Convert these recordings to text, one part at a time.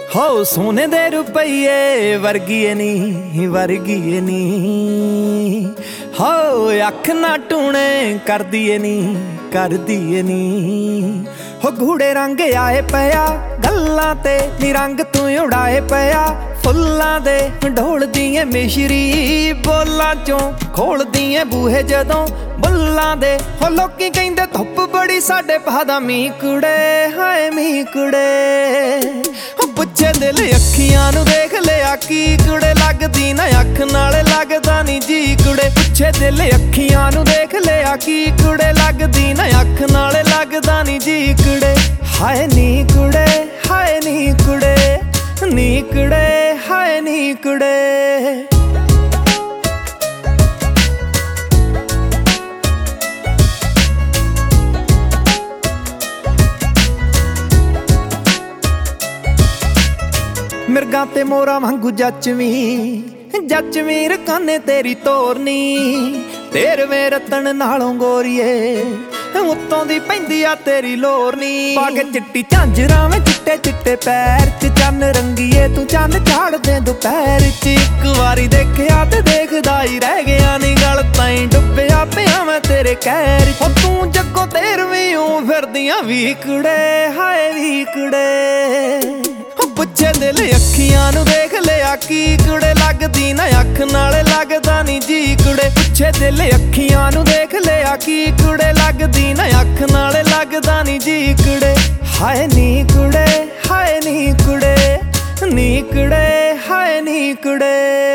हो सोने दे रुपये वर्गीए नी हो अख ना टूने कर दिए नी हो गूढ़े रंग आए पया गल्लां ते नी रंग तू उड़ाए पया फुल्लां दे ढोल दिए मिश्री बोलां चों खोल दिए बूहे जदों बुल्लां दे हो लोकी कहिंदे धुप बड़ी साडे पहादा मीं कुड़े हाय मीं कुड़े हो पुछे दिल अखियां नू देख लिया की कुड़े लगदी ना अख नाल लगदा नी जी कुड़े पुछे दिल अखियां नू देख लिया की कुड़े लगदी ना अख नाल लगदा नी जी कुड़े हाय नी कुड़े हाय नी कुड़े नी कुड़े हाय नी कुड़े मिर्गां ते मोरा वांगू जचवी रकाने तेरी तोरनी तेरवें रतन नालों गोरीए उत्तों दी पैंदी आ तेरी लोरनी पाके चिट्टी झांजरां में चिट्टे चिट्टे पैर च चन्न रंगीए तू चन्न झाड़ दे दोपहर च एक वारी देखिया ते देखदा ही रह गया नी गल ताईं डुब्बिया पिया मैं तेरे कहर च तू जग्गों 13वीं फिरदियां वी कुड़े हाय वी कुड़े पुछे दिल अखियां नू देख लिया की कुड़े लगदी ना अख नाल लगदा नी जी कुड़े पुछे दिल अखियां नू देख लिया की कुड़े लगदी ना अख नाल लगदा नी जी कुड़े हाय नी कुड़े हाय नी कुड़े नी कुड़े हाय नी कुड़े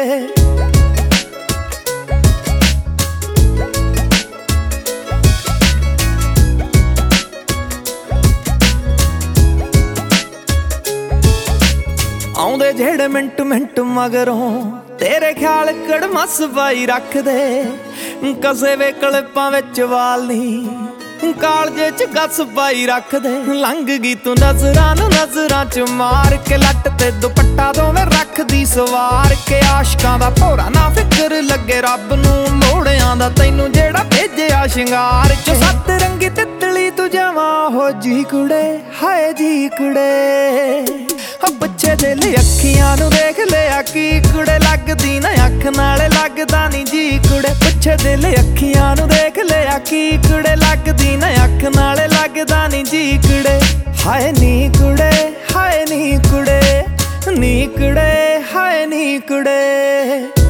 आउंदे जेड़े मिंट मिंट मगरों तेरे ख्याल कड़मस पाई रख दे कसे वे कलिपां विच वाल नी कालजे च गस पाई रख दे लंघ गई तू नजरां च मार के लट ते दुपट्टा दोवें रख दी सवार के आशकां दा भोरा ना फिकर लगे रब नूं मोड़ियां दा तैनूं जेड़ा भेजिया शिंगार च सत रंगी तितली तू जवां हो जी कुड़े हाय जी कुड़े पुछे दिल अखियां नू देख लिया की कुड़े लगदी ना अख नाल लगदा नी जी कुड़े पुछे दिल अखियां नू देख लिया की कुड़े लगदी ना अख नाल लगदा नी जी कुड़े हाय नी कुड़े हाय नी कुड़े नी कुड़े हाय नी कुड़े।